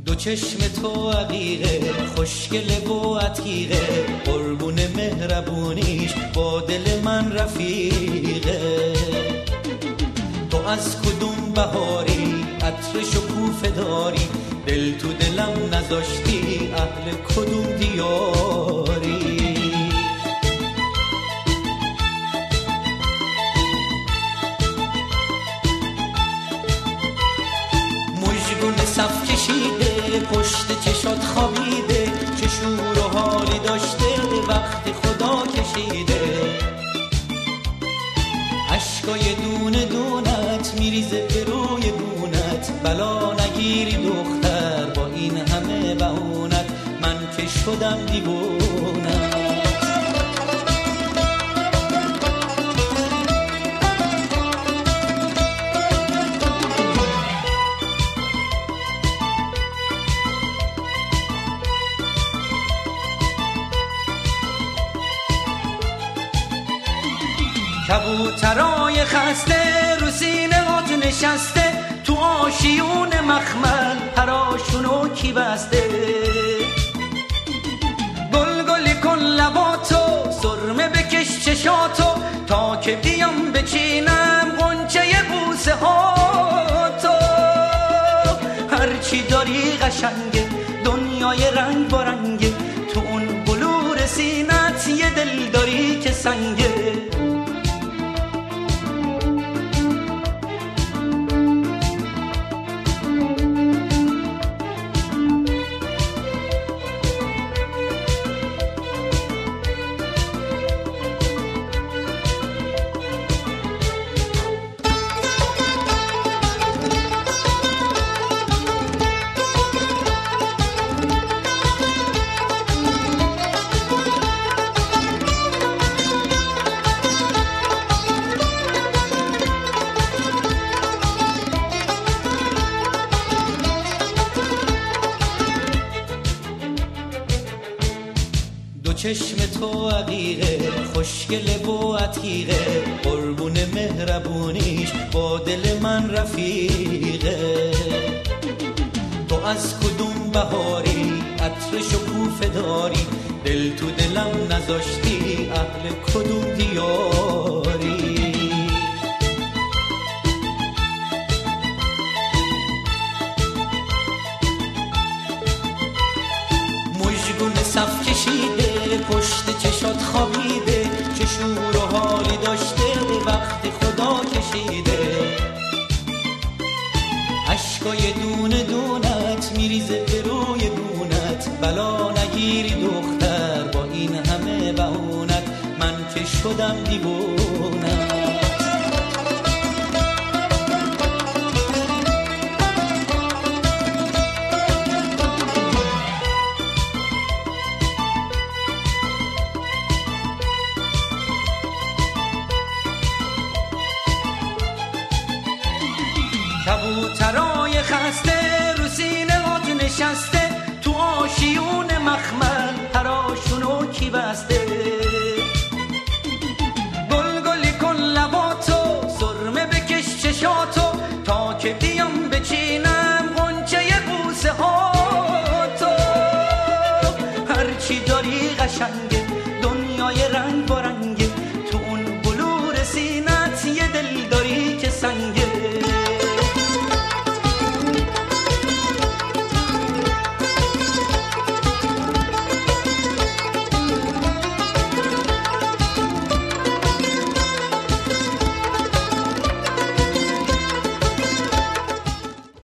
دو چشم تو عقیقه، خوشگله و عتیقه، قربون مهربونیش با دل من رفیقه. تو از کدوم بهاری عطر شکوفه داری، دل تو دلم نذاشتی اهل کدوم دیاری. مژگون صف کشیده پشت چشات خوابیده، چه شور و حالی داشته وقتی خدا کشیده. عشقای دونه دونت میریزه به روی گونت، بلا نگیری دختر با این همه بهونت، من که شدم دیوونت. کبوترای خسته رو سینه هات نشسته، تو آشیون مخمل پراشونو کی بسته. گل کن لباتو، سرمه بکش چشاتو، تا که بیام بچینم غنچه بوسه هاتو. هرچی داری قشنگه، دنیای رنگ بارنگه، تو اون بلور سینت یه دل داری که سنگه. دو چشم تو عقیقه، خوشگله و عتیقه، قربون مهربونیش با دل من رفیقه. تو از کدوم بهاری عطر شکوفه داری، دل تو دلم نذاشتی اهل کدوم دیاری. مژگون صف کشیده پشت چشات خوابیده، چه شور و حالی داشته وقتی خدا کشیده. عشقای